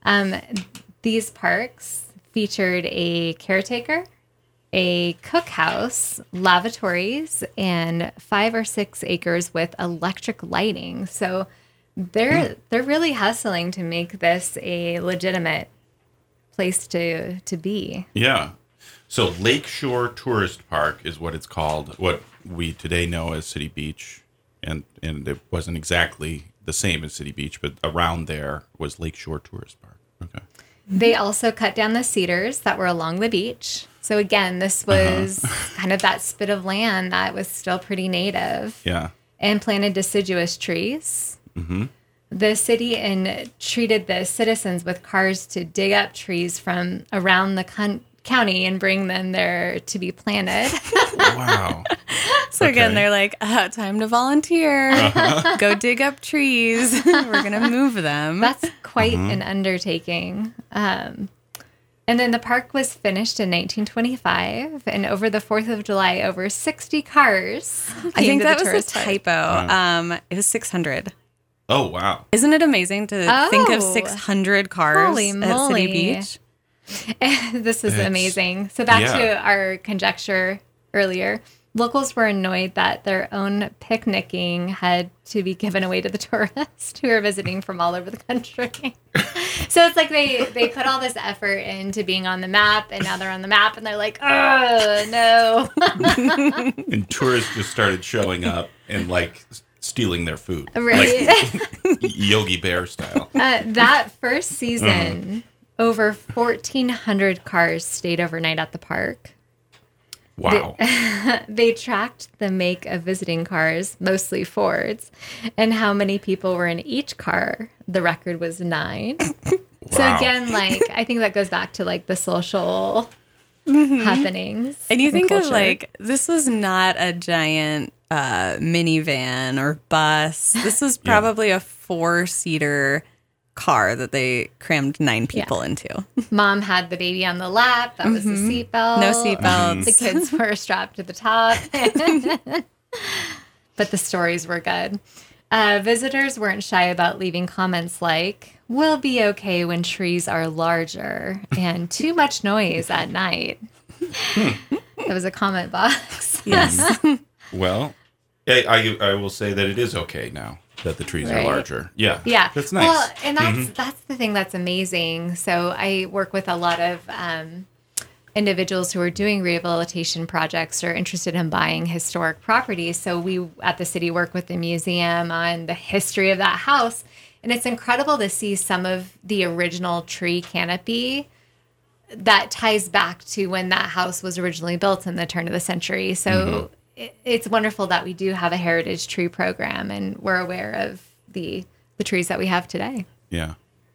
these parks featured a caretaker, a cookhouse, lavatories, and 5 or 6 acres with electric lighting. So they're really hustling to make this a legitimate place to be. Yeah. So Lakeshore Tourist Park is what it's called, what we today know as City Beach. And it wasn't exactly the same as City Beach, but around there was Lakeshore Tourist Park. Okay. They also cut down the cedars that were along the beach. So again, this was kind of that spit of land that was still pretty native. Yeah. And planted deciduous trees. The city treated the citizens with cars to dig up trees from around the county and bring them there to be planted. Wow. So again, they're like, time to volunteer. Go dig up trees. We're going to move them. That's quite an undertaking. And then the park was finished in 1925, and over the 4th of July, over 60 cars came I think to that the was a tourist park. typo. It was 600. Oh, wow. Isn't it amazing to think of 600 cars Holy at moly. City Beach? This is amazing. So back to our conjecture earlier. Locals were annoyed that their own picnicking had to be given away to the tourists who are visiting from all over the country. So it's like they put all this effort into being on the map, and now they're on the map, and they're like, oh, no. And tourists just started showing up and like stealing their food. Right. Like Yogi Bear style. That first season, over 1,400 cars stayed overnight at the park. Wow. They tracked the make of visiting cars, mostly Fords, and how many people were in each car. The record was 9. Wow. So again, like, I think that goes back to like the social happenings. And you think culture. of like, this was not a giant minivan or bus. This was probably a 4-seater car that they crammed 9 people into. Mom had the baby on the lap. That was the seatbelt. No seatbelts. The kids were strapped to the top. But the stories were good. Visitors weren't shy about leaving comments like, "We'll be okay when trees are larger," and "too much noise at night." That was a comment box. Yes. Well, I will say that it is okay now that the trees are Right. larger. Yeah. Yeah. That's nice. Well, and that's the thing that's amazing. So I work with a lot of individuals who are doing rehabilitation projects or interested in buying historic properties. So we at the city work with the museum on the history of that house. And it's incredible to see some of the original tree canopy that ties back to when that house was originally built in the turn of the century. So it's wonderful that we do have a heritage tree program and we're aware of the trees that we have today. Yeah.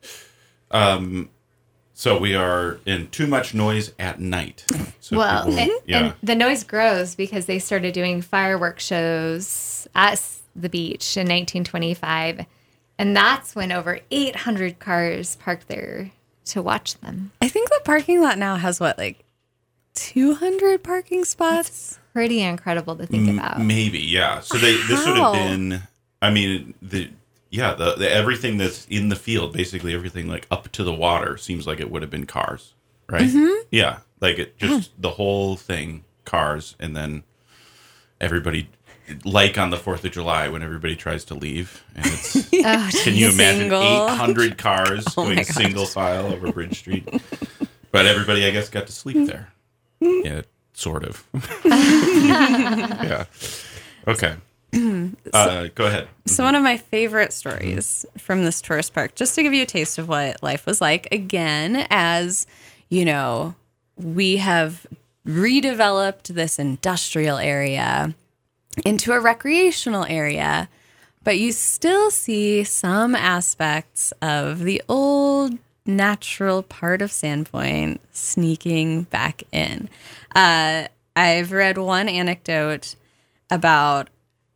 So we are in too much noise at night. So Well, people- and the noise grows because they started doing fireworks shows at the beach in 1925. And that's when over 800 cars parked there to watch them. I think the parking lot now has like 200 parking spots? Pretty incredible to think about. Maybe, yeah. So this would How? have been, I mean, the everything that's in the field, basically everything like up to the water seems like it would have been cars, right? Yeah, like it just the whole thing, cars, and then everybody, like on the 4th of July when everybody tries to leave, and it's can you imagine Single. 800 cars going my gosh. single file over Bridge Street? But everybody, I guess, got to sleep there. Yeah, sort of. Yeah. Okay. Go ahead. So one of my favorite stories from this tourist park, just to give you a taste of what life was like, again, as you know, we have redeveloped this industrial area into a recreational area, but you still see some aspects of the old natural part of Sandpoint sneaking back in. I've read one anecdote about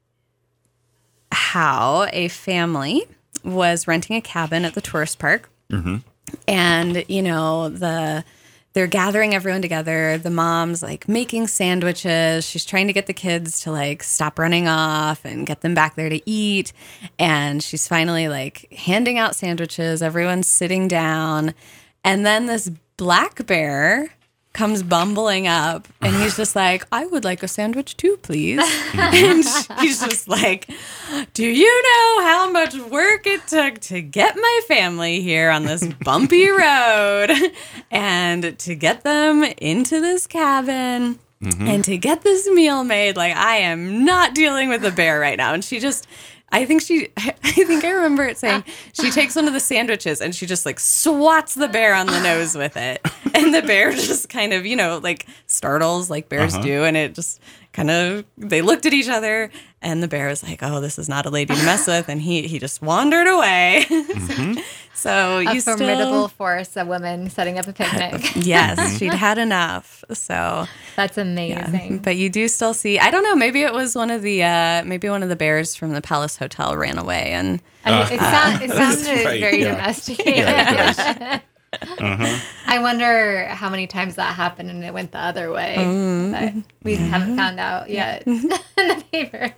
how a family was renting a cabin at the tourist park. And, you know, they're gathering everyone together. The mom's like making sandwiches. She's trying to get the kids to like stop running off and get them back there to eat. And she's finally like handing out sandwiches. Everyone's sitting down. And then this black bear comes bumbling up and he's just like, "I would like a sandwich too, please." And he's just like, "Do you know how much work it took to get my family here on this bumpy road and to get them into this cabin and to get this meal made? Like, I am not dealing with a bear right now." And she just, I think I remember it saying she takes one of the sandwiches and she just like swats the bear on the nose with it. And the bear just kind of, you know, like startles like bears do. And it just kind of, they looked at each other and the bear was like, "Oh, this is not a lady to mess with." And he just wandered away. So A you formidable still, force, a woman setting up a picnic. yes, she'd had enough. So That's amazing. but you do still see, I don't know, maybe it was one of the bears from the Palace Hotel ran away and I mean, it sounded right, very yeah. domesticated. Yeah, it does. I wonder how many times that happened and it went the other way. But we haven't found out yet in the paper.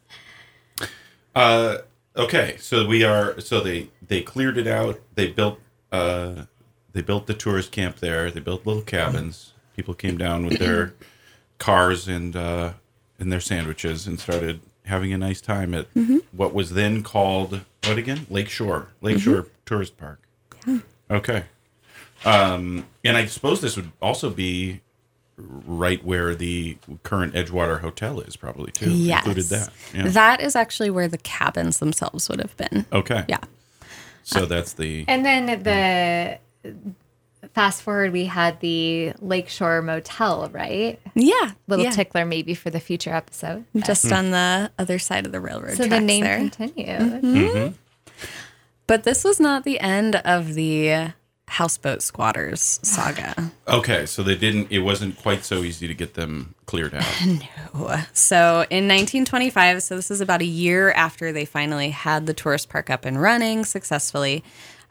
Okay, so they cleared it out. They built the tourist camp there. They built little cabins. People came down with their cars and their sandwiches and started having a nice time at what was then called what again? Lakeshore Tourist Park. Yeah. Okay. And I suppose this would also be right where the current Edgewater Hotel is, probably too. yes, Included that. Yeah. that is actually where the cabins themselves would have been. Okay. Yeah. So that's the And then the fast forward, we had the Lakeshore Motel, right? Yeah. Little yeah. tickler maybe for the future episode. Just on the other side of the railroad So tracks the name there. continued. But this was not the end of the houseboat squatters saga. Okay, so it wasn't quite so easy to get them cleared out. So in 1925, so this is about a year after they finally had the tourist park up and running successfully,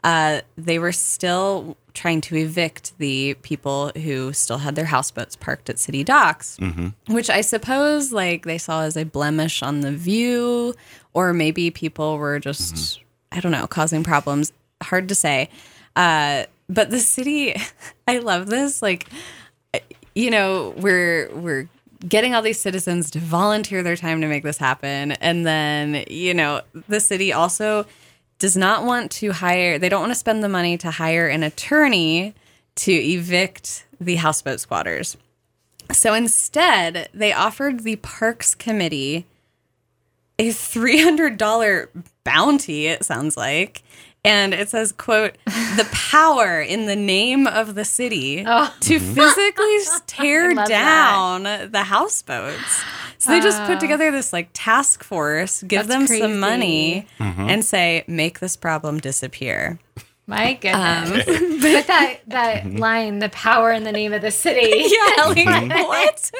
they were still trying to evict the people who still had their houseboats parked at city docks, which I suppose like they saw as a blemish on the view, or maybe people were just, I don't know, causing problems. Hard to say. But the city, I love this. Like, you know, we're getting all these citizens to volunteer their time to make this happen. And then, you know, the city also does not want to hire, they don't want to spend the money to hire an attorney to evict the houseboat squatters. So instead, they offered the Parks Committee a $300 bounty, it sounds like. And it says, quote, the power in the name of the city to physically tear down the houseboats. So they just put together this like task force, give them some money, and say, make this problem disappear. My goodness. But that line, the power in the name of the city. Yeah, like, what?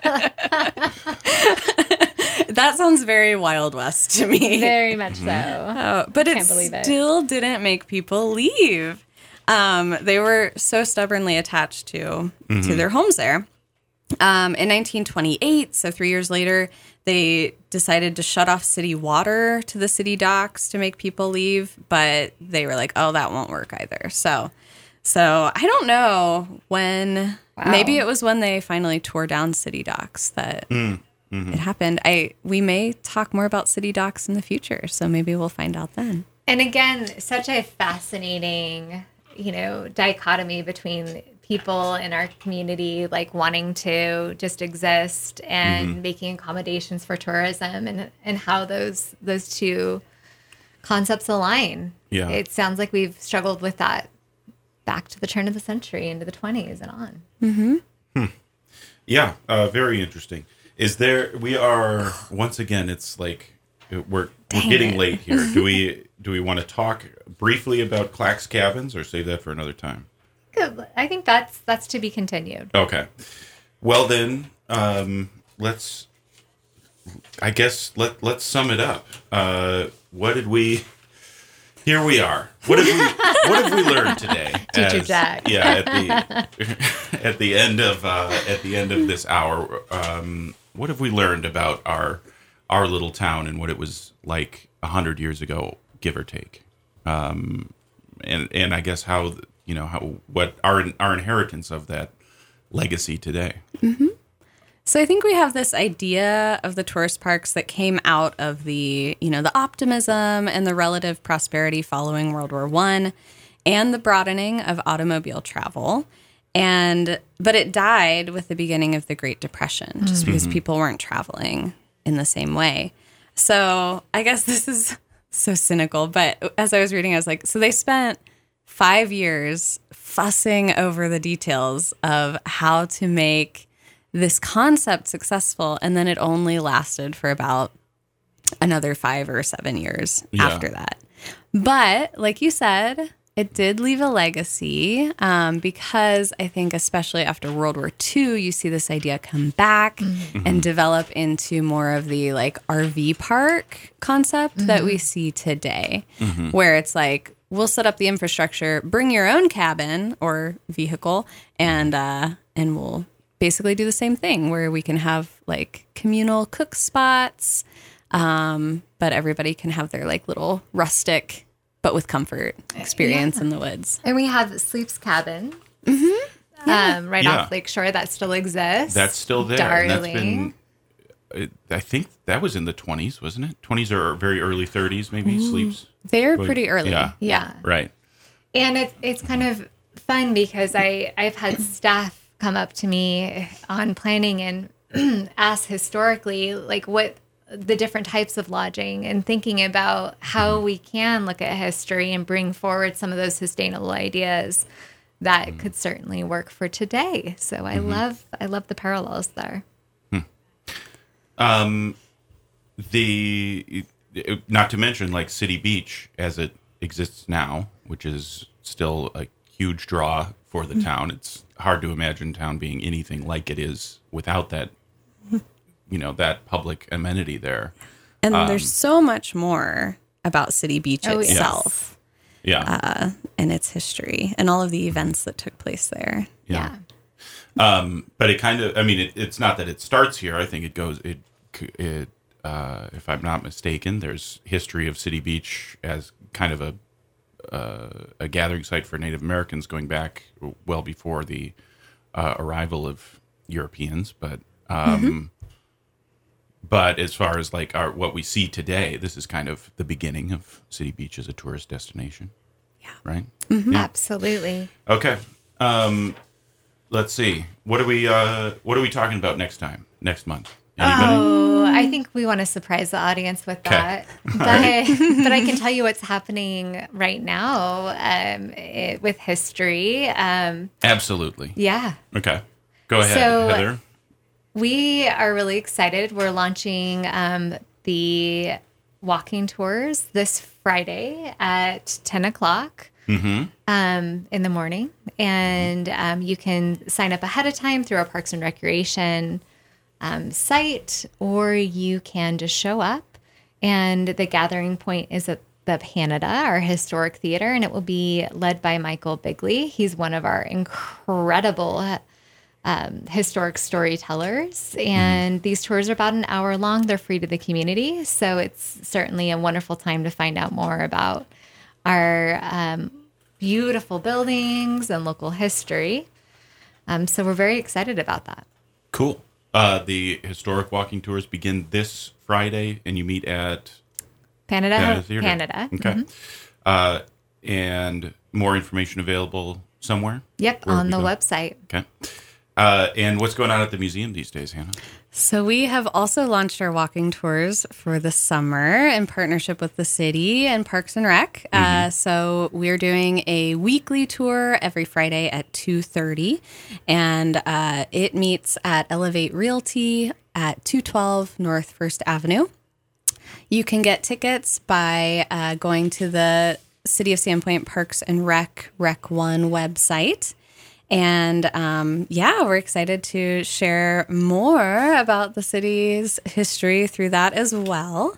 That sounds very Wild West to me. Very much so. But it still didn't make people leave. They were so stubbornly attached to their homes there. In 1928, so 3 years later, they decided to shut off city water to the city docks to make people leave, but they were like, oh, that won't work either. So I don't know when, maybe it was when they finally tore down city docks that it happened. We may talk more about city docks in the future, so maybe we'll find out then. And again, such a fascinating, you know, dichotomy between people in our community like wanting to just exist and making accommodations for tourism, and how those two concepts align. Yeah. It sounds like we've struggled with that back to the turn of the century into the 20s and on. Yeah, very interesting. We are once again, it's like we're getting late here. Do we want to talk briefly about Clack's Cabins or save that for another time? I think that's to be continued. Okay. Well then, let's sum it up. Here we are. What have we learned today? Teacher Jack. Yeah, at the end of this hour, what have we learned about our little town and what it was like 100 years ago, give or take? And I guess what our inheritance of that legacy today. So I think we have this idea of the tourist parks that came out of the optimism and the relative prosperity following World War I and the broadening of automobile travel. But it died with the beginning of the Great Depression, just because people weren't traveling in the same way. So I guess this is so cynical, but as I was reading, I was like, so they spent 5 years fussing over the details of how to make this concept successful, and then it only lasted for about another 5 or 7 years after that. But like you said, it did leave a legacy, because I think especially after World War II, you see this idea come back and develop into more of the like RV park concept that we see today, where it's like, we'll set up the infrastructure, bring your own cabin or vehicle, and we'll basically do the same thing where we can have like communal cook spots, but everybody can have their like little rustic, but with comfort experience in the woods. And we have Sleep's Cabin right off Lakeshore that still exists. That's still there. Darling. I think that was in the 20s, wasn't it? 20s or very early 30s, maybe, Sleep's. They're pretty early. Yeah. Right. And it's kind of fun because I've had staff come up to me on planning and ask historically, like, what the different types of lodging, and thinking about how we can look at history and bring forward some of those sustainable ideas that could certainly work for today. So I love the parallels there. Not to mention like City Beach as it exists now, which is still a huge draw for the town. It's hard to imagine town being anything like it is without that, that public amenity there. And there's so much more about City Beach itself. Yeah. and its history and all of the events that took place there. Yeah. But it kind of, I mean, it's not that it starts here. I think it goes, if I'm not mistaken, there's history of City Beach as kind of a gathering site for Native Americans going back well before the arrival of Europeans. But but as far as like what we see today, this is kind of the beginning of City Beach as a tourist destination. Yeah. Right? Mm-hmm. Yeah. Absolutely. Okay. Let's see. What are we talking about next month? Anybody? Oh, I think we want to surprise the audience with that. But I can tell you what's happening right now with history. Absolutely. Yeah. Okay. Go ahead, Heather. We are really excited. We're launching the walking tours this Friday at 10 o'clock in the morning. And you can sign up ahead of time through our Parks and Recreation site, or you can just show up. And the gathering point is at the Canada, our historic theater, and it will be led by Michael Bigley. He's one of our incredible historic storytellers, and these tours are about an hour long. They're free to the community, so it's certainly a wonderful time to find out more about our beautiful buildings and local history. So we're very excited about that. Cool. The historic walking tours begin this Friday, and you meet at Canada. Theater. Canada. Okay. And more information available somewhere? Yep, on the website. Okay. And what's going on at the museum these days, Hannah? So we have also launched our walking tours for the summer in partnership with the city and Parks and Rec. So we're doing a weekly tour every Friday at 2:30, and it meets at Elevate Realty at 212 North First Avenue. You can get tickets by going to the City of Sandpoint Parks and Rec 1 website. And we're excited to share more about the city's history through that as well.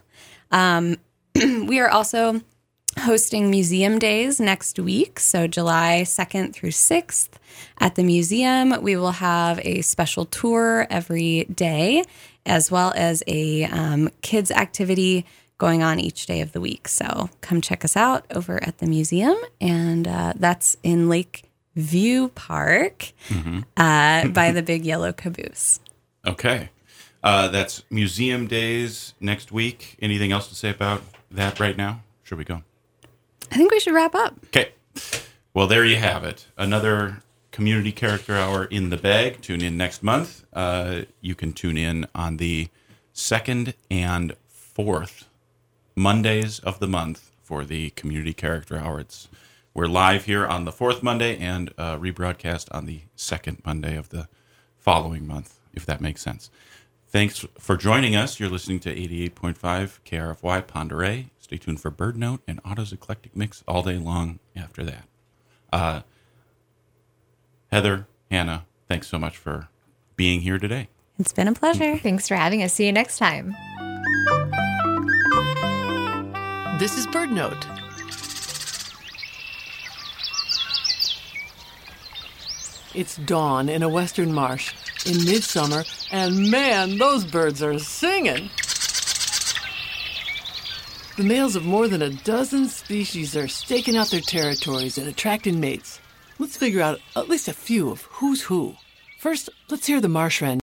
We are also hosting Museum Days next week, so July 2nd through 6th at the museum. We will have a special tour every day, as well as a kids activity going on each day of the week. So come check us out over at the museum, and that's in Lakeview Park by the Big Yellow Caboose. Okay. That's Museum Days next week. Anything else to say about that right now? Should we go? I think we should wrap up. Okay. Well, there you have it. Another Community Character Hour in the bag. Tune in next month. You can tune in on the 2nd and 4th Mondays of the month for the Community Character Hour. We're live here on the 4th Monday and rebroadcast on the 2nd Monday of the following month, if that makes sense. Thanks for joining us. You're listening to 88.5 KRFY Pend Oreille. Stay tuned for Bird Note and Otto's Eclectic Mix all day long after that. Heather, Hannah, thanks so much for being here today. It's been a pleasure. Thanks for having us. See you next time. This is Bird Note. It's dawn in a western marsh in midsummer, and man, those birds are singing. The males of more than a dozen species are staking out their territories and attracting mates. Let's figure out at least a few of who's who. First, let's hear the marsh wren